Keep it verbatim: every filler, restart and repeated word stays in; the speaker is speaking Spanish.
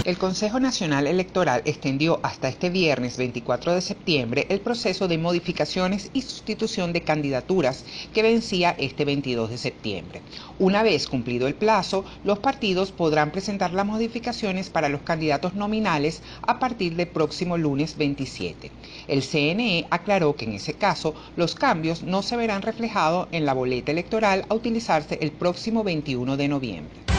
El Consejo Nacional Electoral extendió hasta este viernes veinticuatro de septiembre el proceso de modificaciones y sustitución de candidaturas que vencía este veintidós de septiembre. Una vez cumplido el plazo, los partidos podrán presentar las modificaciones para los candidatos nominales a partir del próximo lunes veintisiete. El C N E aclaró que en ese caso los cambios no se verán reflejados en la boleta electoral a utilizarse el próximo veintiuno de noviembre.